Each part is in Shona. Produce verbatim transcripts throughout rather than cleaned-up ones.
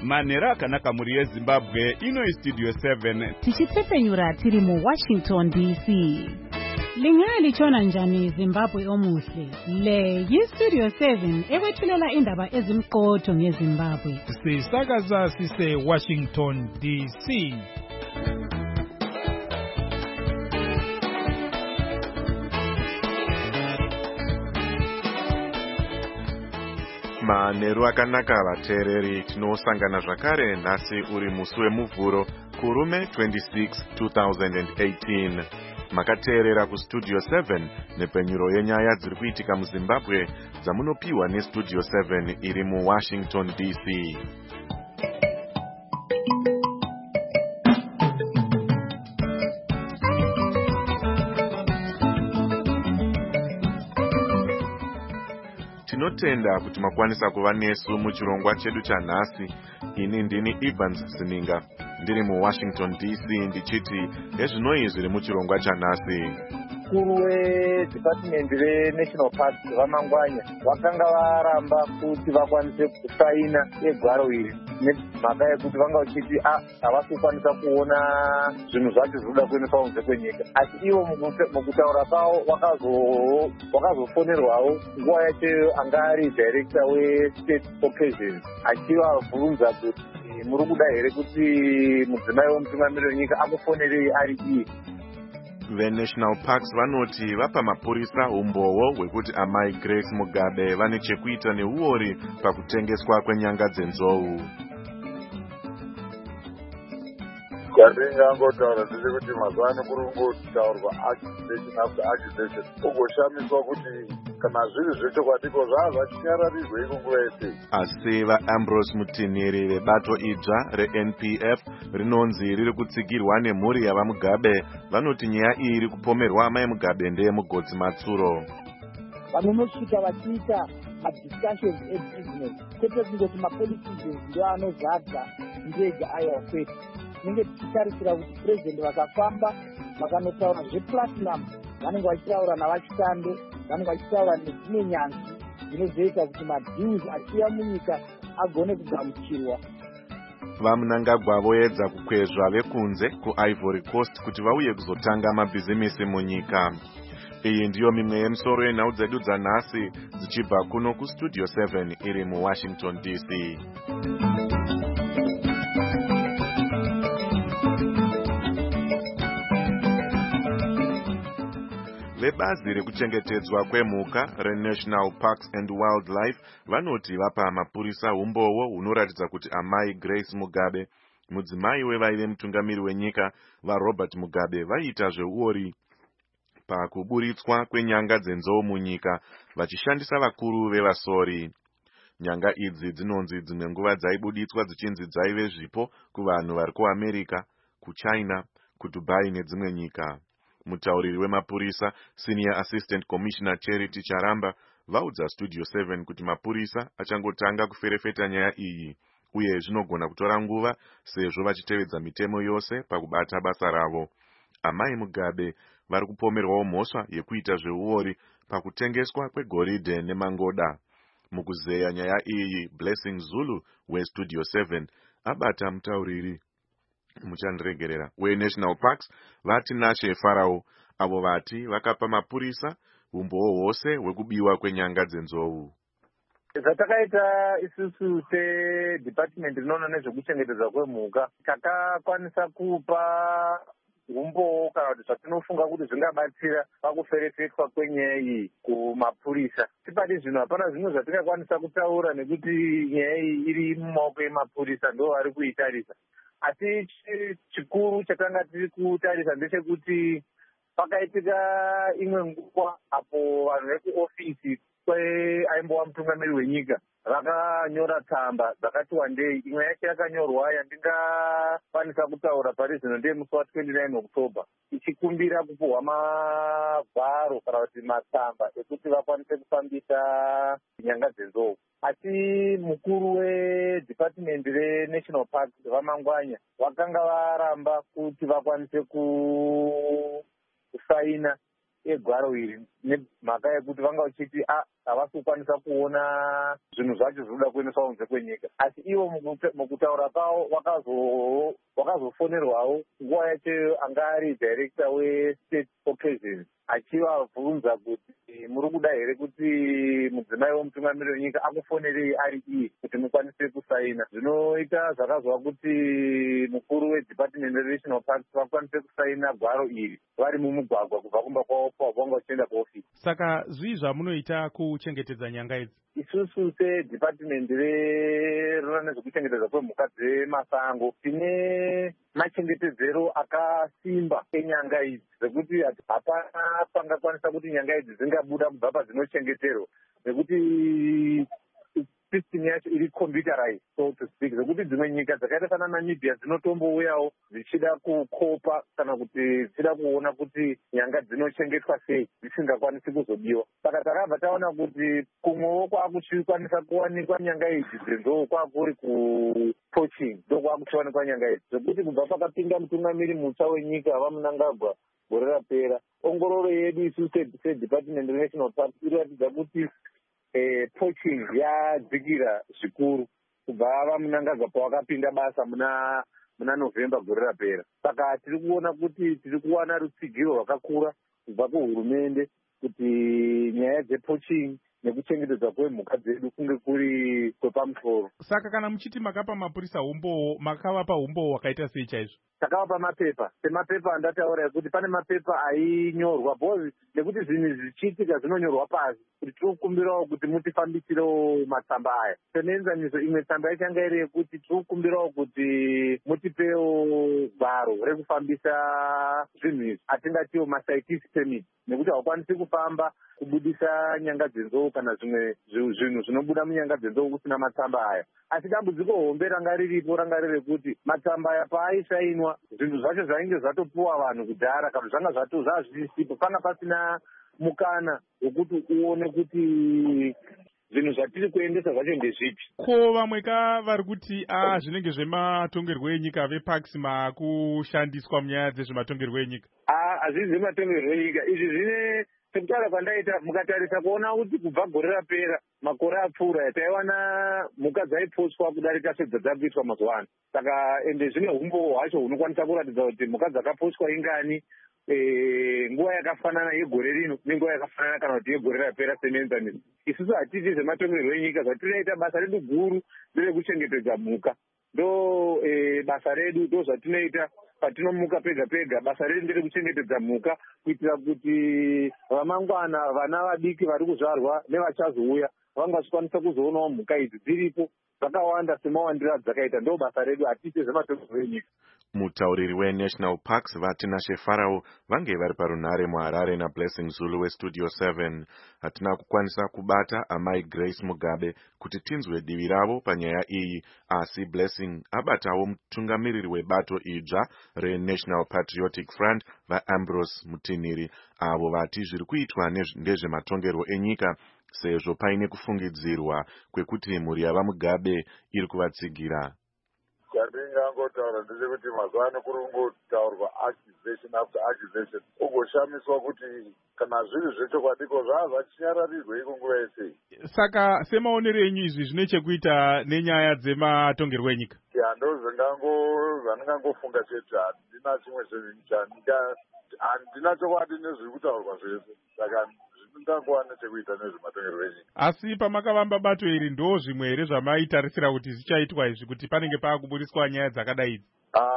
Manheru akanaka muri yeZimbabwe. Ino iStudio seven. Tichitsepenyura tiri mu Washington D C. Lingali chona njani Zimbabwe omuhle. Le yiStudio seven ekwethulela indaba ezimqotho ngeZimbabwe. Sisakaza sise Washington D C. Manheru akanaka vateereri, tinosangana zvakare nhasi uri musi wemuvhuro kurume twenty-six two thousand eighteen. Makateerera kuStudio seven nepenyuro yenyaya dziri kuitika muZimbabwe dzamunopiwa neStudio seven iri muWashington D C. Tinotenda kuti makwanisa kuva nesu muchirongwa chedu chanhasi. Ini ndini Evans Sininga ndiri muWashington D C ndichiti ezvinoi zviri muchirongwa chanhasi. Mukuru weDepartment reNational Parks vaMangwanya vakanga varamba kuti vakwanise kusaina egwaro iri nemhaka yekuti vanga vachiti havasi kukwanisa kuona zvinhu zvacho zvinoda kuendeswa kunze kwenyika. Asi ivo mukutaura kwavo wakazofonerwawo nguva yacho anga ari director weState Occasions achivabvunza kuti muri kuda here kuti mudzimai womutungamiri wenyika akufonerei ari iye. VeNational Parks vanoti vapa mapurisa umboo hwekuti amai Grace Mugabe vane chekuita neuori pakutengeswa kwenyanga dzenzou. Ndingangotaura ndechekuti mazuva ano kuri kungotaurwa accusation after accusation ugoshamiswa kuti kana zviri zvechokwadiko zvava zvachinyararirwe ikunguva yese. Asi vaAmbrose Mutinhiri vebato idzva reN P F rinonzi riri kutsigirwa nemhuri yavaMugabe vanoti nyaya iyi iri kupomerwa amai Mugabe ndeyemugodzi Matsuro. Vanonosvika vachiita madiscussions ebusiness kwete kungoti mapoliticians ndo anozadza ndega ayo kwete. Tinenge tichitarisira kuti president vakafamba vakanotaura zveplatinum vanenge vachitaura navachitande vanenge vachitaura nedzimwe nyanzvi dzinozoita kuti madeals achiuya munyika agone kugamuchirwa. VaMnangagwa voedza kukwezva vekunze kuIvory Coast kuti vauye kuzotanga mabhizimisi munyika. Iyi ndiyo mimwe yemisoro yenhau dzedu dzanhasi dzichibva kuno kuStudio seven iri muWashington D C. Vebazi rekuchengetedzwa kwemhuka reNational Parks and Wildlife vanoti vapa mapurisa umboo hunoratidza kuti amai Grace Mugabe, mudzimai wevaive mutungamiri wenyika vaRobert Mugabe, vaiita zveuori pakuburitswa kwenyanga dzenzou munyika vachishandisa vakuru vevasori. Nyanga idzi dzinonzi dzimwe nguva dzaibuditswa dzichinzi dzaive zvipo kuvanhu vari kuAmerica, kuChina, kuDubai nedzimwe nyika. Mutauriri wemapurisa Senior Assistant Commissioner Charity Charamba vaudza Studio seven kuti mapurisa achangotanga kuferefeta nyaya iyi uye zvinogona kutora nguva sezvo vachitevedza mitemo yose pakubata basa ravo. Amai Mugabe vari kupomerwawo mhosva yekuita zveuori pakutengeswa kwegoridhe nemangoda. Mukuzeya nyaya iyi, Blessing Zulu weStudio seven abata mutauriri muchandiregerera weNational Parks vati Nashe Farao avo vati vakapa mapurisa umboo hwose hwekubiwa kwenyanga dzenzou. Zvatakaita isusu seDepartment rinoona nezvekuchengetedzwa kwemhuka takakwanisa kupa umboo kana kuti zvatinofunga kuti zvingabatsira pakuferefetwa kwenyaya iyi kumapurisa. Tipati zvino hapana zvimwe zvatingakwanisa kutaura nekuti nyaya iyi iri mumaoko emapurisa ndo vari kuitarisa. Asi chikuru chatanga tiri kutarisa ndechekuti pakaitika imwe nguva apo vanhu vekuofisi kwaimbova mutungamiri wenyika vakanyora tsamba dzakati wandei. Imwe yacho yakanyorwa yandingakwanisa kutaura pari zvino ndeyemusi wa29 October ichikumbira kupuhwa magwaro kana kuti matsamba ekuti vakwanise kufambisa nyanga dzenzou. Asi mukuru weDepartment reNational Parks vaMangwanya vakanga varamba kuti vakwanise kusaina egwaro iri nemhaka yekuti vanga vachiti a havasi kukwanisa kuona zvinhu zvacho zvinoda kuendeswa kunze kwenyika. Asi ivo mukutaura kwavo wakazofonerwawo nguva yacho anga ari director westate occasions achivabvunza kuti muri kuda here kuti mudzimai womutungamiriri wenyika akufonerei ari iye kuti mukwanise kusaina. Zvinoita zvakazova kuti mukuru wedepartment renational parks vakwanise kusaina gwaro iri vari mumugwagwa kubva kumba kwavo kwavanga vachienda kuofisi. Saka zvii zvamunoita kuchengetedza nyanga idzi? Isusu sedepartment rinoona nezvekuchengetedza kwemhuka dzemasango tine machengetedzero akasimba enyanga idzi zvekuti hapana pangakwanisa kuti nyanga idzi dzingabuda kubva padzinochengeterwa nekuti system yacho iri computerized so to speak, zvekuti dzimwe nyika dzakaita sana Namibia dzinotombouyawo dzichida kukopa kana kuti dzichida kuona kuti nyanga dzinochengetwa sei dzisingakwanisi kuzobiwa. Saka takabva taona kuti kumwewo kwakuchikwanisa kuwanikwa nyanga idzi dzenzou kwakuri kupoaching ndo kwakuchiwanikwa nyanga idzi zvekuti kubva pakapinda mutungamiri mutsva wenyika vaMunangagwa gore rapera, ongororo yedu isu sedepartment renational parks iriratidza kuti Eh, poaching yadzikira zvikuru kubva vaMunangagwa pawakapinda basa muna muna November gore rapera. Saka tiri kuona kuti tiri kuwana rutsigiro rwakakura kubva kuhurumende kuti nyaya dzepoaching nekuchengetedzwa kwemhuka dzedu kunge kuri kwepamusoro. Saka kana muchiti makapa mapurisa umbowo, makavapa umbowo wakaita sei chaizvo? Takavapa mapepa semapepa andataura ekuti pane mapepa ainyorwa bhozi nekuti zvinhu zvichiitika zvinonyorwa pasi kuti tiri kukumbirawo kuti mutifambisirewo matsamba aya. Seneenzaniso imwe tsamba yachanga iri yekuti tiri kukumbirawo kuti mutipewo gwaro rekufambisa zvinhu izvi atingatiwo masaitis permit nekuti haukwanisi kufamba kubudisa nyanga dzenzou kana zvimwe zvinhu zvinobuda munyanga dzenzou kusina matsamba aya. Asi dambudziko hombe ranga riripo ranga riri kuti matsamba aya paaisainwa zvinhu zvacho zvainge zvatopuwa vanhu kudhara kana zvanga zvato zvazvisipo panga pasina mukana wekuti uone kuti zvinhu zvatiri kuendesa zvacho ndezvipi. Ko vamwe ka vari kuti a zvinenge zvematongerwo enyika veparks makushandiswa munyaya dzezvematongerwo enyika? a hazvizi zvematongerwo enyika izvi zvine sekutaura kwandaita mukatarisa kuona kuti kubva gore rapera makore apfuura taiwana mhuka dzaipotswa kudarika sedzadzakuitwa mazuva ano. Saka ende zvine umbowo hwacho hunokwanisa kuratidza kuti mhuka dzakapotswa ingani nguva yakafanana yegore rino nenguva yakafanana kana kuti yegore rapera seneenzaniso. Isusu hatiti zvematongerwo enyika zvatinoita basa redu guru nderekuchengetedza mhuka ndo basa redu ndo zvatinoita patinomuka pega pega. Basa redu nderekuchengetedza mhuka kuitira kuti ramangwana vana vadiki vari kuzvarwa nevachazouya vanga vachikwanisa kuzoonawo mhuka idzi dziripo dzakawanda semawandiro adzakaita. Ndo basa redu hatiti zvematongerwo enyika. Mutauriri weNational Parks vatinashe Farao vange vari parunhare muHarare naBlessing Zulu weStudio seven. Hatina kukwanisa kubata amai Grace Mugabe kuti tinzwe divi ravo panyaya iyi, asi Blessing abatawo mutungamiriri webato idzva reNational Patriotic Front vaAmbrose Mutiniri avo vati zviri kuitwa ndezvematongerwo enyika sezvo paine kufungidzirwa kwekuti mhuri yavaMugabe iri kuvatsigira. Chandingangotaura ndechekuti mazuva ano kuri kungotaurwa accusation after accusation ugoshamiswa kuti kana zviri zvechokwadiko zvava zvachinyararirwe iko nguva yesei. Saka semaonero enyu izvi zvine chekuita nenyaya dzematongerwo enyika? Ndo zvandingangofunga chete, handina chimwe handina chokwadi nezviri kutaurwa zvese, saka zvingangowa nechekuita nezvematongerwo enyika. Asi pamakavamba bato iri ndo zvimwe here zvamaitarisira kuti zvichaitwa izvi kuti panenge paakuburiswa nyaya dzakadai idzi?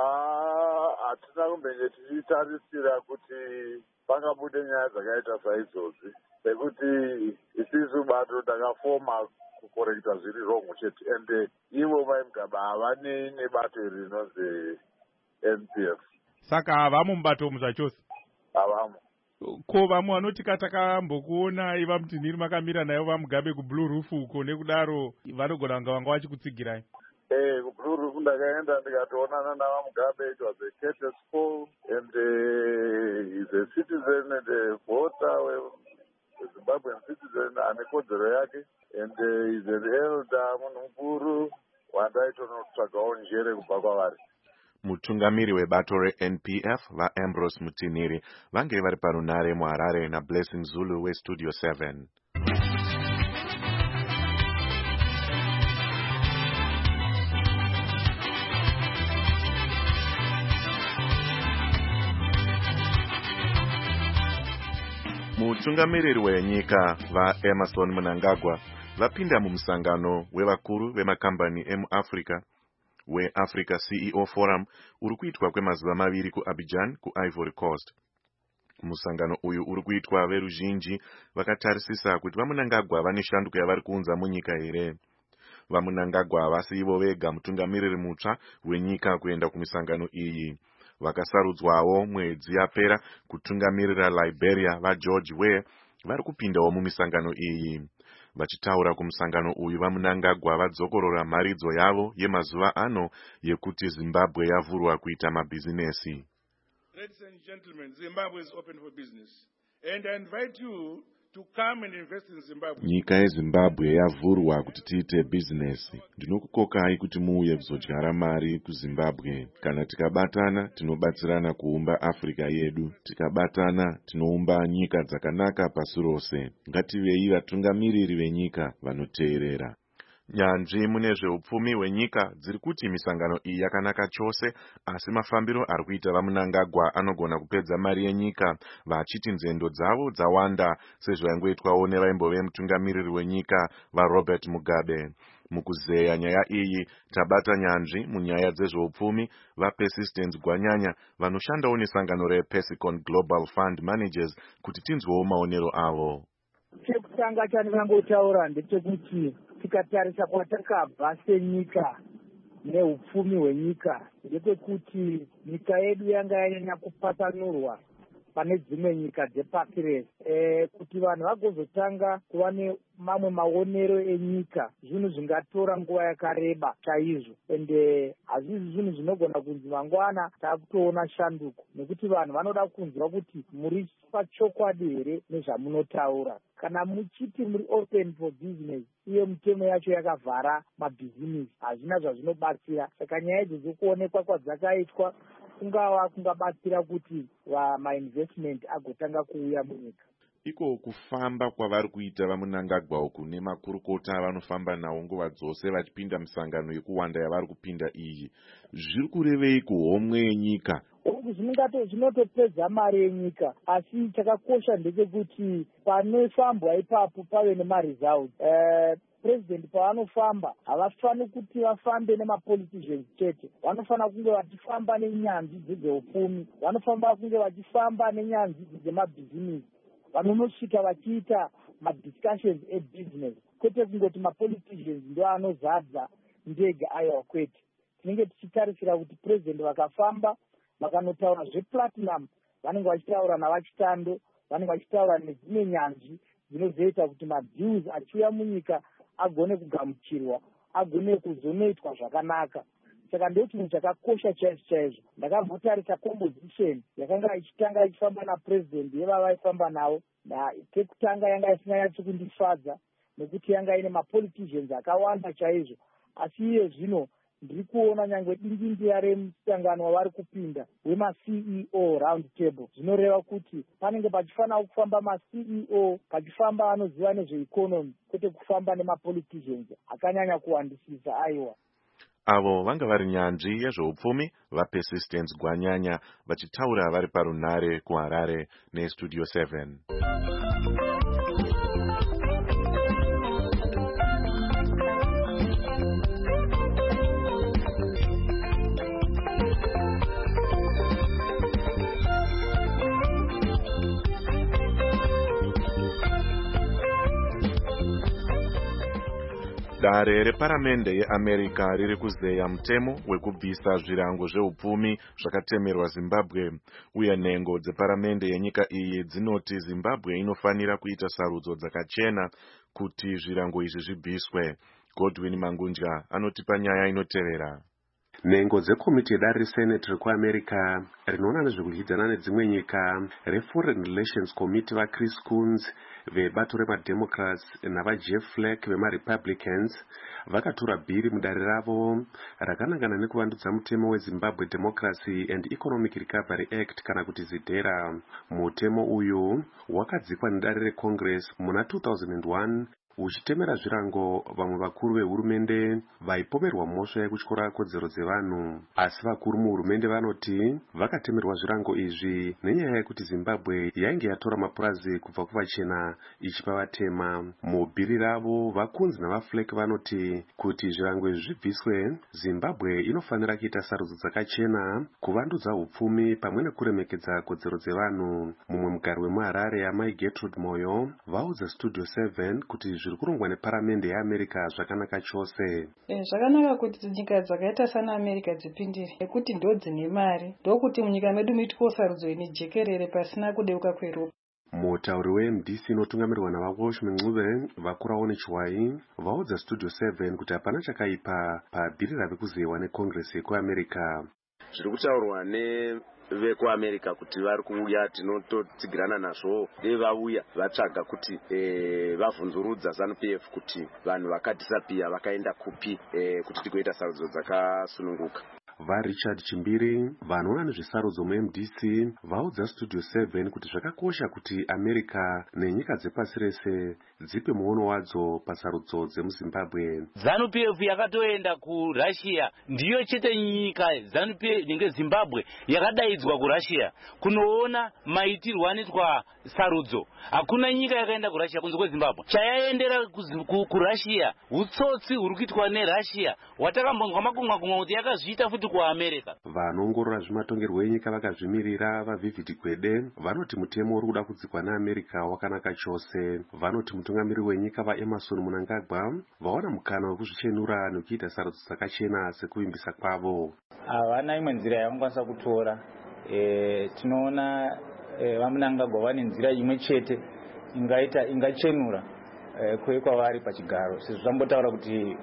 Hatina kumbenge tichitarisira kuti pangabude nyaya dzakaita saizvozvi sekuti isisu bato takafoma kukorekta zviri rongo chete ende ivo vaimugaba havanei nebato iri rinonzi N P F. Saka havamo mubato umu zvachose? Havamo. Ko vamwe vanoti katakambokuona iva Mutiniri makamira nayo vaMugabe kuBlue Roof uko nekudaro vanogona vanga vanga vachikutsigirai? Eh, kuBlue Roof ndakaenda ndikatoonana navaMugabe. It was a courteous call and uh, he's a citizen and a voter, a Zimbabwean citizen ane kodzero yake and uh, he's an elder munhu mukuru wandaitonotsvagawo njere kubva kwavari. Mutungamiri webato re-N P F vaAmbrose Mutiniri vange vari parunare muHarare naBlessing Zulu weStudio seven. Mutungamiriri wenyika vaEmmerson Mnangagwa vapinda mumusangano wevakuru vemakambani emuAfrica weAfrica C E O Forum uri kuitwa kwemazuva maviri kuAbidjan kuIvory Coast. Musangano uyu uri kuitwa veruzhinji vakatarisisa kuti vaMnangagwa vane shanduko yavari kuunza munyika here. VaMnangagwa havasi ivo vega mutungamiriri mutsva wenyika kuenda kumisangano iyi. Vakasarudzwawo mwedzi yapera kutungamirira Liberia vaGeorge Weah vari kupindawo mumisangano iyi. Vachitaura kumusangano uyu vaMnangagwa vadzokorora mharidzo yavo yemazuva ano yekuti Zimbabwe yavhurwa kuita mabhizinesi. Ladies and gentlemen, Zimbabwe is open for business, and I invite you to come and invest in Zimbabwe. Nyika yeZimbabwe yavhurwa kuti tiite bhizinesi. Ndinokukokai kuti muuye kuzodyara mari kuZimbabwe. Kana tikabatana tinobatsirana kuumba Afrika yedu. Tikabatana tinoumba nyika dzakanaka pasi rose. Ngativei vatungamiriri venyika vanoteerera. Nyanzvi mune zveupfumi hwenyika dziri kuti misangano iyi yakanaka chose, asi mafambiro ari kuita vaMnangagwa anogona kupedza mari yenyika vachiti nzendo dzavo dzawanda sezvaingoitwawo nevaimbove mutungamiriri wenyika vaRobert Mugabe. Mukuzeya nyaya iyi tabata nyanzvi munyaya dzezveupfumi vaPersistence Gwanyanya vanoshandawo nesangano rePersicon Global Fund Managers kuti tinzwewo maonero avo. Chekutanga chandingangotaura ndechekuti tikatarisa kwatakabva senyika neupfumi hwenyika ndepekuti nyika yedu yanga yanyanya kupasanurwa pane dzimwe nyika dzepasi rese. E, kuti vanhu vagozotanga kuva nemamwe maonero enyika zvinhu zvingatora nguva yakareba chaizvo, ende hazvisi zvinhu zvinogona kunzi mangwana taakutoona shanduko, nekuti vanhu vanoda kunzwa kuti muri pachokwadi here nezvamunotaura. Kana muchiti muri open for business uye mitemo yacho yakavhara mabhizinesi, hazvina zvazvinobatsira. Saka nyaya idzi dzikuonekwa kwadzakaitwa kungava kungabatsira kuti mainvestment agotanga kuuya munyika. Iko kufamba kwavari kuita vaMnangagwa uku nemakurukota vanofamba nawo nguva dzose vachipinda misangano yekuwanda yavari kupinda iyi, zviri kurevei kuhomwe yenyika? Uku zvinotopedza mari yenyika, asi chakakosha ndechekuti panofambwa ipapo pave nemaresults. Uh, President pavanofamba havafani kuti vafambe nemapoliticians chete, vanofana kunge vachifamba nenyanzvi dzezveupfumi, vanofamba kunge vachifamba nenyanzvi dzemabhizinesi, vanonosvika vachiita madiscussions ebusiness, kwete kungoti mapoliticians ndo anozadza ndege aiwa kwete. Tinenge tichitarisira kuti president vakafamba vakanotaura zveplatinum vanenge vachitaura navachitando, vanenge vachitaura nedzimwe nyanzvi dzinozoita kuti madeals achiuya munyika agone kugamuchirwa, agone kuzonoitwa zvakanaka. Saka ndio chinhu chakakosha chaizvo chaizvo. Ndakavhotarisa composition yakanga ichitanga ichifamba napresident yevava vaifamba navo, na tekutanga yanga isina yatsi kundifadza nekuti yanga ine mapoliticians akawanda chaizvo. Asi iye zvino ndiri kuona nyangwe dingindi remusangano wavari kupinda wema-C E O round table zvinoreva kuti panenge pachifanira kufamba ma-C E O, pachifamba anoziva nezveeconomy, kwete kufamba nemapoliticians akanyanya kuwandisisa aiwa. Avo vanga vari nyanzvi yezveupfumi vaPersistence Gwanyanya vachitaura vari parunare kuHarare neStudio seven. Dare reparamende yeAmerica riri kuzeya mutemo wekubvisa zvirango zveupfumi zvakatemerwa Zimbabwe, uye nhengo dzeparamende yenyika iyi dzinoti Zimbabwe inofanira kuita sarudzo dzakachena kuti zvirango izvi zvibviswe. Godwin Mangunja anotipa nyaya inotevera. Nhengo dzekomiti yedare resenate rekuamerica rinoona nezvekudyidzana nedzimwe nyika reforeign relations committee vaChris Coons vebato remademocrats navaJeff Flake vemarepublicans vakatora bhiri mudare ravo rakanangana nekuvandudza mutemo weZimbabwe Democracy and Economic Recovery Act kana kuti ZIDERA. Mutemo uyu wakadzikwa nedare reCongress muna two thousand one uchitemera zvirango vamwe vakuru vehurumende vaipomerwa mhosva yekutyora kodzero dzevanhu. Asi vakuru muhurumende vanoti vakatemerwa zvirango izvi nenyaya yekuti Zimbabwe yainge yatora mapurazi kubva kuvachena ichipa vatema. Mubhiri ravo vakunzi navaFlake vanoti kuti zvirango izvi zvibviswe, Zimbabwe inofanira kuita sarudzo dzakachena, kuvandudza upfumi pamwe nekuremekedza kodzero dzevanhu. Mumwe mugari wemuHarare Amai Gertrude Moyo vaudza Studio seven kuti zviri kurongwa neparamende yeAmerica zvakanaka chose. E, zvakanaka kuti nyika dzakaita sana America dzipindire nekuti ndo dzine mari, ndokuti munyika medu muitwe sarudzo ine jekerere pasina kudeuka kweropa. Mutauri weM D C inotungamirwa navaWalsh Mncube vakurawo nechwai vaudza Studio seven kuti hapana chakaipa pabhiri rave kuzeyiwa neCongress yekuAmerica. Zviri kutaurwa ne vekuAmerica kuti vari kuuya tinototsigirana nazvo vauya vatsvaga kuti e, vavhunzurudza ZANU-P F kuti vanhu vakadisapia vakaenda kupi e, kuti tigoita sarudzo dzakasununguka. VaRichard Chimbiri vanoona nezvesarudzo muM D C vaudza Studio seven kuti zvakakosha kuti America nenyika dzepasi rese dzipe muono wadzo pasarudzo dzemuZimbabwe. ZANU-P F yakatoenda kuRussia, ndiyo chete nyika ZANU-P F nenge Zimbabwe yakadaidzwa kuRussia kunoona maitirwo anoitwa sarudzo. Hakuna nyika yakaenda kuRussia kunze kweZimbabwe. Chayaendera kuRussia utsotsi huri kuitwa neRussia watakambonzwa makumwa kumwe kuti yakazviita futi kuAmerica. Vanoongorora zvematongerwo enyika vakazvimirira vaVivid Gwede vanoti mutemo uri kuda kudzikwa neAmerica wakanaka chose. Vanoti mutungamiri wenyika vaEmerson Mnangagwa vaona mukana wekuzvichenura nekuita sarudzo dzakachena sekuvimbisa kwavo. Havana imwe nzira yavangakwanisa kutora. E, tinoona e, vaMnangagwa vane nzira imwe chete ingaita ingachenura e, kwe kwavari pachigaro. Sezvo zvambotaura kuti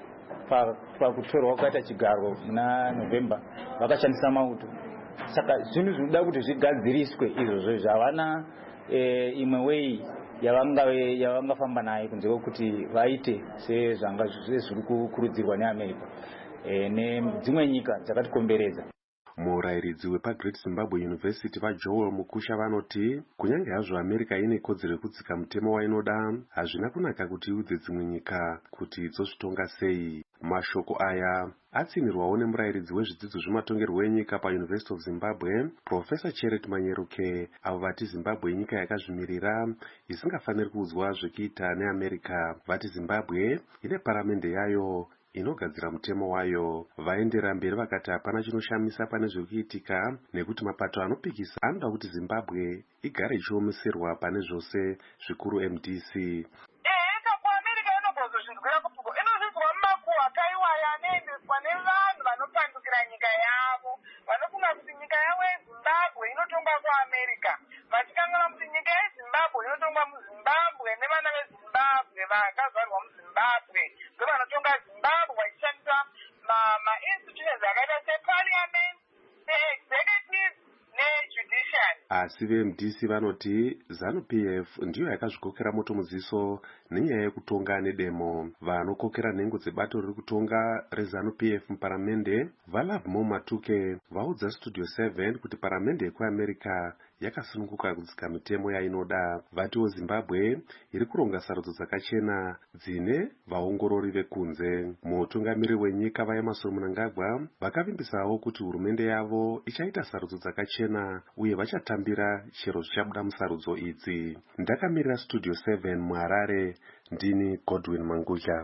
pakutorwa kwakaita chigaro muna November vakashandisa mauto. Saka zvinhu zvinoda kuti zvigadziriswe izvozvo zvavana e, imwe way yavangave yavangafamba nayo kunze kwekuti vaite sezvanga zviri kukurudzirwa neAmerica e, nedzimwe nyika dzakatikomberedza. Murayiridzi wepaGreat Zimbabwe University vaJoel Mukusha vanoti kunyange hazvo America ine kodzero yekudzika mutemo wainoda, hazvina kunaka kuti iudze dzimwe nyika kuti dzozvitonga sei. Mashoko aya atsinirwawo nemurayiridzi wezvidzidzo zvematongerwo enyika paUniversity of Zimbabwe Professor Cheret Manyeruke avo vati Zimbabwe inyika yakazvimirira isingafaniri kuudzwa zvekuita neAmerica. Vati Zimbabwe ine paramende yayo inogadzira mutemo wayo. Vaendera mberi vakati hapana chinoshamisa pane zviri kuitika nekuti mapato anopikisa anoda kuti Zimbabwe igare ichiomeserwa pane zvose, zvikuru M D C. Asi veM D C vanoti ZANU-P F ndiyo yakazvikokera moto muziso nenyaya yekutonga nedemo. Vanokokera nhengo dzebato riri kutonga reZANU-P F muparamende vaLovemore Matuke vaudza Studio seven kuti paramende yekuAmerica yakasununguka kudzika mitemo yainoda. Vatiwo Zimbabwe iri kuronga sarudzo dzakachena dzine vaongorori vekunze. Mutungamiri wenyika vaEmerson Mnangagwa vakavimbisawo kuti hurumende yavo ichaita sarudzo dzakachena uye vachatambira chero zvichabuda musarudzo idzi. Ndakamirira Studio seven muHarare, ndini Godwin Manguja.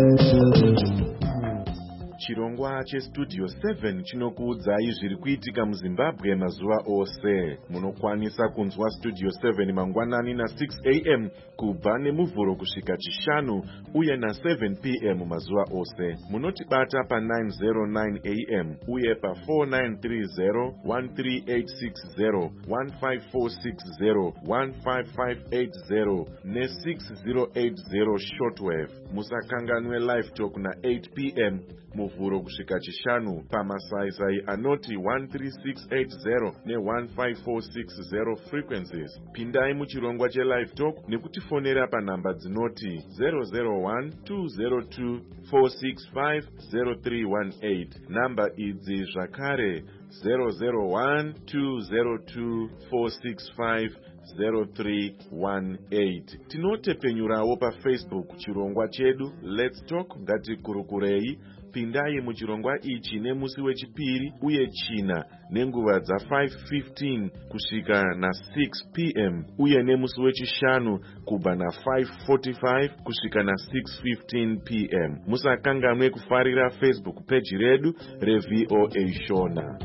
Chirongwa cheStudio seven chinokuudzai zviri kuitika muZimbabwe mazuva ose. Munokwanisa kunzwa Studio seven mangwanani na six a m kubva nemuvhuro kusvika chishanu uye na seven p m mazuva ose. Munotibata pa nine oh nine a m uye pa four nine three zero, one three eight six zero, one five four six zero, one five five eight zero ne six zero eight zero shortwave. Musakanganwe live talk na eight p m muvhuro kusvika chishanu pamasaisai anoti one three six eight zero ne one five four six zero frequencies. Pindai muchirongwa chelive talk nekutifonera panhamba dzinoti zero zero one two zero two four six five zero three one eight. Namba idzi zvakare zero zero one two zero two four six five zero three one eight. Tinotepenyurawo pafacebook chirongwa chedu Let's Talk ngatikurukurei. Pindai muchirongwa ichi nemusi wechipiri uye china nenguva dza five fifteen kusvika na six p m uye nemusi wechishanu kubva na five forty-five kusvika na six fifteen p m. Musakanganwe kufarira Facebook page redu reV O A Shona.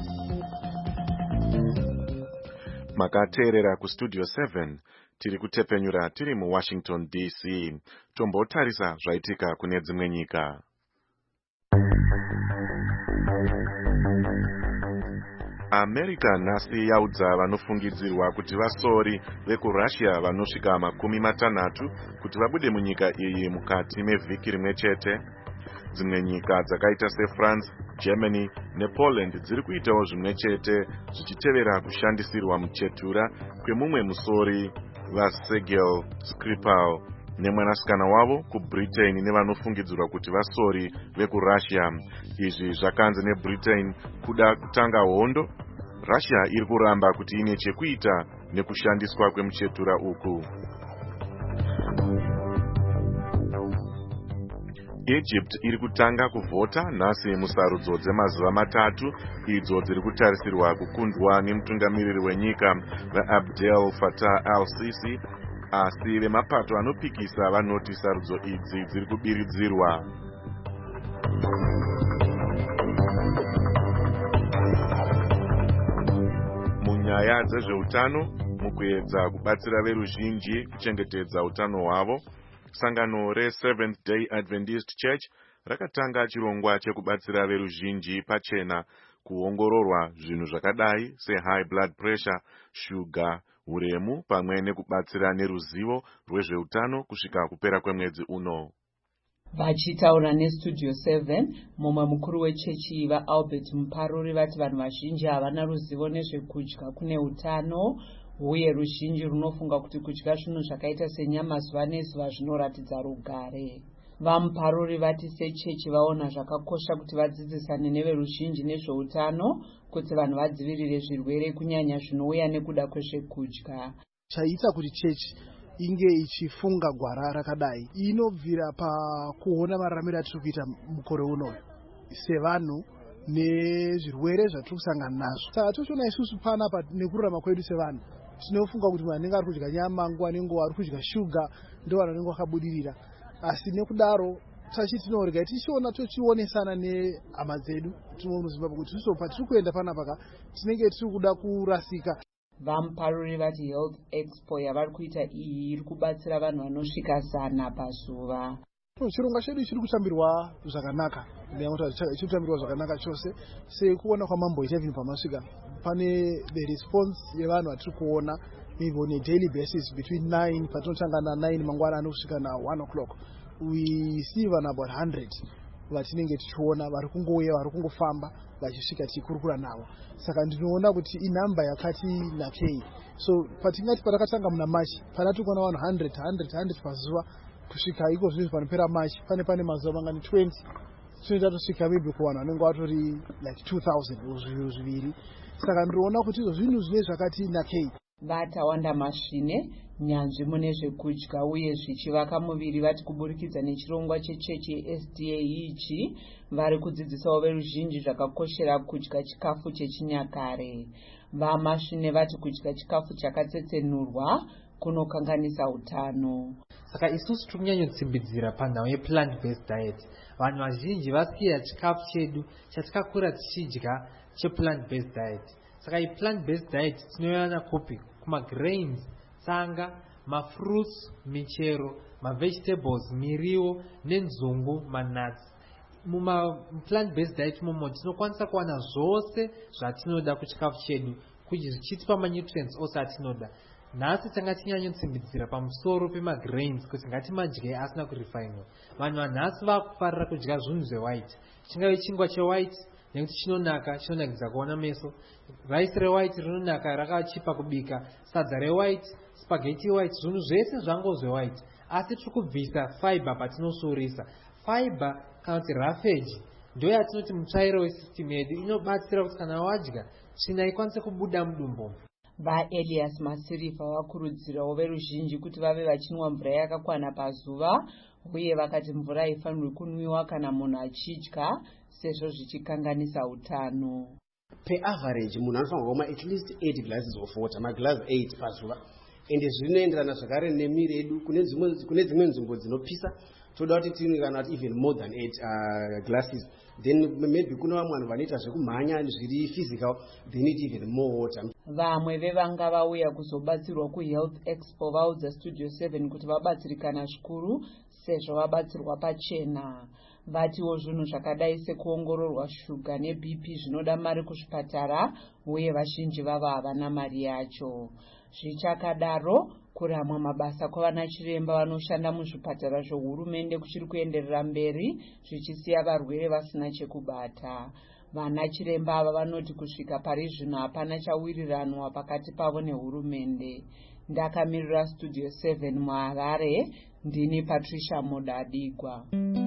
Makateerera kustudio seven tiri kutepenyura tiri muWashington D C. Tombotarisa zvaitika kune dzimwe nyika. America nhasi yaudza vanofungidzirwa kuti vasori vekuRussia vanosvika makumi matanhatu kuti vabude munyika iyi mukati mevhiki rimwe chete. Dzimwe nyika dzakaita seFrance, Germany nePoland dziri kuitawo zvimwe chete zvichitevera kushandisirwa muchetura kwemumwe musori vaSergei Skripal nemwanasikana wavo kuBritain nevanofungidzirwa kuti vasori vekuRussia. Izvi zvakanzi neBritain kuda kutanga hondo. Russia iri kuramba kuti ine chekuita nekushandiswa kwemuchetura uku. Egypt iri kutanga kuvhota nhasi musarudzo dzemazuva matatu idzo dziri kutarisirwa kukundwa nemutungamiriri wenyika vaAbdel Fattah al-Sisi, asi vemapato anopikisa vanoti sarudzo idzi dziri kubiridzirwa. Munyaya dzezveutano, mukuedza kubatsira veruzhinji kuchengetedza utano hwavo, sangano reSeventh Day Adventist Church rakatanga chirongwa chekubatsira veruzhinji pachena kuongororwa zvinhu zvakadai sehigh blood pressure, shuga, uremu pamwe nekubatsira neruzivo rwezveutano kusvika kupera kwemwedzi uno. Vachitaura neStudio seven, mumwe mukuru wechechi vaAlbert Muparuri vati vanhu vazhinji havana ruzivo nezvekudya kune utano uye ruzhinji runofunga kuti kudya zvinhu zvakaita senyama zuva nezuva zvinoratidza rugare. VaMuparuri vati sechechi vaona zvakakosha kuti vadzidzisane neveruzhinji nezveutano kuti vanhu vadzivirire zvirwere kunyanya zvinouya nekuda kwezvekudya. Chaita kuti chechi inge ichifunga gwara rakadai inobvira pakuona mararamiro atiri kuita mukore uno sevanhu nezvirwere zvatiri kusangana nazvo. Saka tochiona isusu panapa nekurarama kwedu sevanhu tinofunga kuti vanhu vanenge vari kudya nyama nguva nenguva vari kudya shuga ndo vanhu vanenge vakabudirira, asi nekudaro tachitinorega tichiona tochionesana nehama dzedu tinoona Zimbabwe kuti tiso patiri kuenda panapa tinenge tiri kuda kurasika. VaMuparuri vati Health Expo yavari kuita iyi iri kubatsira vanhu vanosvika zana pazuva. Chirongwa chedu chiri kutambirwa zvakanaka, chiri kutambirwa zvakanaka chose sekuona kwamamboita vinhu pamasvika. Pane the response yevanhu vatiri kuona maybe on a daily basis between nine patinotanga na nine mangwana kusvika na one o'clock we see vanhu about one hundred vatinenge tichiona vari kungouya vari kungofamba vachisvika tichikurukura navo. Saka ndinoona kuti inhamba yakati nakei. So patingati patakatanga muna March pana tiri kuona vanhu one hundred one hundred one hundred pazuva kusvika iko zvinhu panopera March pane pane mazuva mangani twenty tinoita tosvika maybe kuvanhu vanenge vatori like two thousand zviro zviviri. Saka ndinoona kuti izvo zvinhu zvine zvakati nakei. Vatawanda Masvine, nyanzvi mune zvekudya uye zvichivaka muviri vati kuburikidza nechirongwa chechechi S D A ichi vari kudzidzisawo veruzhinji zvakakoshera kudya chikafu chechinyakare. VaMasvine vati kudya chikafu chakatsetsenurwa kunokanganisa utano. Saka isusu tiri kunyanyotsimbidzira panhau yeplant based diet. Vanhu vazhinji vasiya chikafu chedu chatakakura tichidya cheplant based diet. Saka iplant based diet tinoiwana kupi? Kumagrains, tsanga, mafruits, michero, mavegetables, miriwo, nenzungu, manuts. Muma plant based diet momo tinokwanisa kuwana zvose zvatinoda kuchikafu chedu kuti zvichitipa manutrients ose atinoda. nhasi tanga tinyanyotsimbidzira pamusoro pemagrains kuti ngatimadye asina kurifainwa. Vanhu vanhasi vakufarira kudya zvinhu zvewhite, chingave chingwa chewhite nekuti chinonaka, chinonakidza kuona meso. Rice rewhite rinonaka, rakachipa kubika. Sadza rewhite, spaghetti white, zvinhu zvese zvango zvewhite. Asi tiri kubvisa fiber patinosuurisa. Fiber kana kuti roughage ndo yatinoti mutsvairo wesystem yedu, inobatsira kuti kana wadya tsvina ikwanise kubuda mudumbu. VaElias Masirifa vakurudzirawo veruzhinji kuti vave vachinwa mvura yakakwana pazuva, uye vakati mvura haifanirwi kunwiwa kana munhu achidya sezvo zvichikanganisa utano. Per average munhu anofanirwa kumwa at least eight glasses of water, maglass eight pazuva. Ende zvinoenderana zvakare nemiri yedu. Kune dzimwe nzvimbo dzinopisa toda kuti tinwe kana even more than eight uh, glasses. Then maybe kuna vamwe vanhu vanoita zvekumhanya zviri physical, they need even more water. Vamwe vevanga vauya kuzobatsirwa kuHealth Expo vaudza Studio seven kuti vabatsirikana zvikuru sezvo vabatsirwa pachena. Vatiwo zvinhu zvakadai sekuongororwa shuga neB P zvinoda mari kuzvipatara, uye vazhinji vavo havana mari yacho. Zvichakadaro, kuramwa mabasa kwavana chiremba vanoshanda muzvipatara zvohurumende kuchiri kuenderera mberi, zvichisiya varwere vasina chekubata. Vana chiremba ava vanoti kusvika pari zvino hapana chawiriranwa pakati pavo nehurumende. Ndakamirira Studio seven muHarare, ndini Patricia Modadigwa.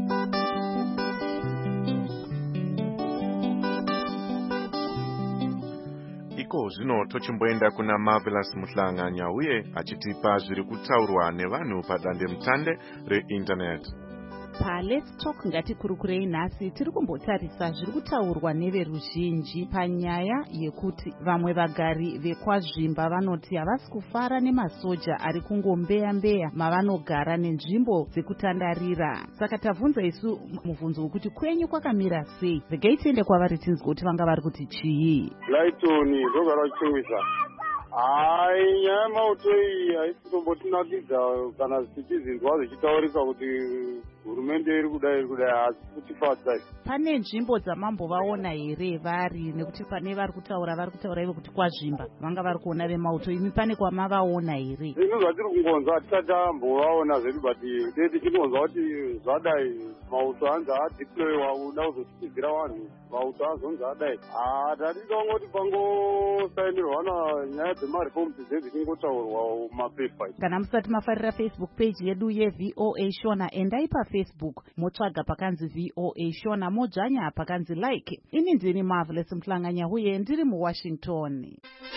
Iko zvino tochimboenda kuna Marvelous Muhlanganya uye achitipa zviri kutaurwa nevanhu padande mutande reinternet. PaLet's Talk ngatikurukurei nhasi tiri kumbotarisa zviri kutaurwa neveruzhinji panyaya yekuti vamwe vagari vekwazvimba vanoti havasi kufara nemasoja ari kungombeya mbeya mavanogara nenzvimbo dzekutandarira. Saka tabvunza isu mubvunzo wekuti kwenyu kwakamira sei. Regai tiende kwavari tinzwe kuti vanga vari kuti chii. Laitoni ndogara uchingwisa. Hai, nyaya yemauto iyi haisi kutombotinakidza kana zvichizvinzwa zvichitaurika kuti hurumende iri kudai iri kudai, asi kutifadza. Pane nzvimbo dzamambovaona here vari, nekuti pane vari kutaura vari kutaura ivo kuti kwazvimba vanga vari kuona vemauto, imi pane kwamavaona here? Zvinhu zvatiri kungonzwa hatisati tambovaona zvedu, but dei tichingonzwa kuti zvadai mauto anzi adeployiwa kuda kuzotyisidzira vanhu, mauto azonzi adai. Hatadida kungoti pangosainirwa na nyaya dzemareforms dzezvichingotaurwa mumapepa. Kana musati mafarira Facebook page yedu yeV O A Shona, endai paFacebook motsvaga pakanzi V O A Shona, modzvanya pakanzi like. Ini ndini Marvelous Muhlanganya uye ndiri muWashington.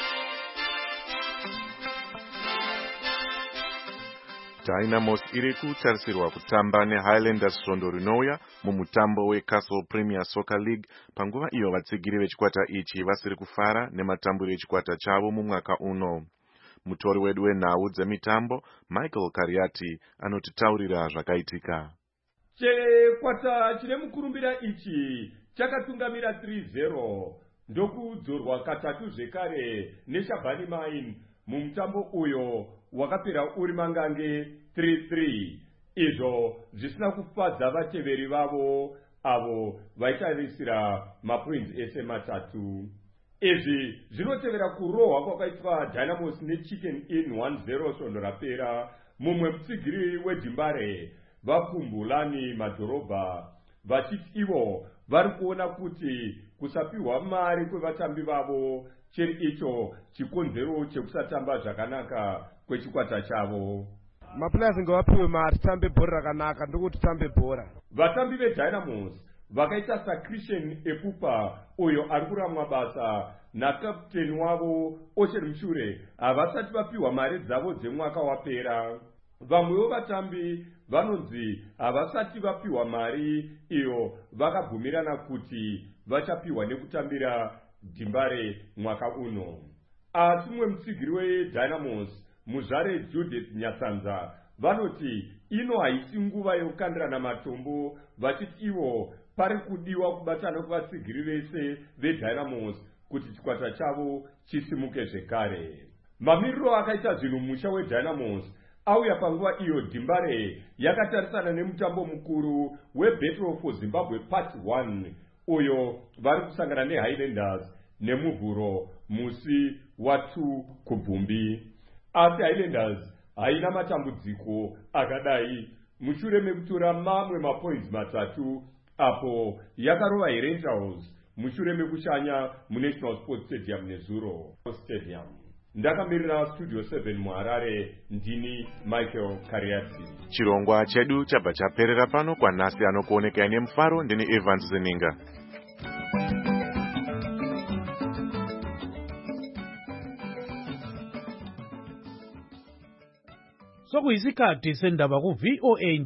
Dynamos iri kutarisirwa kutamba neHighlanders svondo rinouya mumutambo weCastle Premier Soccer League, panguva iyo vatsigiri vechikwata ichi vasiri kufara nematambiro echikwata chavo mumwaka uno. Mutori wedu wenhau dzemitambo Michael Kariati anotitaurira zvakaitika. Chikwata chine mukurumbira ichi chakatungamira three zero ndokudzorwa katatu zvekare neShabani Mine mumutambo uyo wakapera uri mangange three three. Izvo zvisina kufadza vateveri vavo avo vaitarisira mapoints ese matatu. Izvi zvinotevera kurohwa kwakaitwa Dynamos neChicken Inn one zero svondo rapera. Mumwe mutsigiri weDimbare vaPumbulani Madhorobha vachiti ivo vari kuona kuti kusapiwa mari kwevatambi vavo chiri icho chikonzero chekusatamba zvakanaka kwechikwata chavo. Maplayers ngavapiwe mari tambe bhora rakanaka ndokuti tambe bhora. Vatambi veDynamos vakaita saChristian Epupa uyo ari kuramwa basa nakapteni wavo Osher Mshure havasati vapiwa mari dzavo dzemwaka wapera. Vamwewo vatambi vanonzi havasati vapiwa mari iyo vakabvumirana kuti vachapiwa nekutambira Dimbare mwaka uno. Asi mumwe mutsigiri weDynamos Muzvare Judith Nyatsanza vanoti ino haisi nguva yokukandirana matombo, vachiti ivo pari kudiwa kubatana kuvatsigiri vese veDynamos kuti chikwata chavo chisimuke zvekare. Mamiriro akaita zvinhu musha weDynamos auya panguva iyo Dimbare yakatarisana nemutambo mukuru weBattle for Zimbabwe Part one uyo vari kusangana neHighlanders nemuvhuro musi wa two kubvumbi. asi highlanders haina matambudziko akadai mushure mekutora mamwe mapoints matatu apo yakarova herentals mushure mekushanya munational sports stadium nezuro stadium. Ndakamirira studio seven muharare, ndini Michael Kariati. Chirongwa chedu chabva chaperera pano. Kwanhasi anokuoneka ine mufaro, ndini Evans Zeninga. Sokuyisikhathi sendaba ku V O A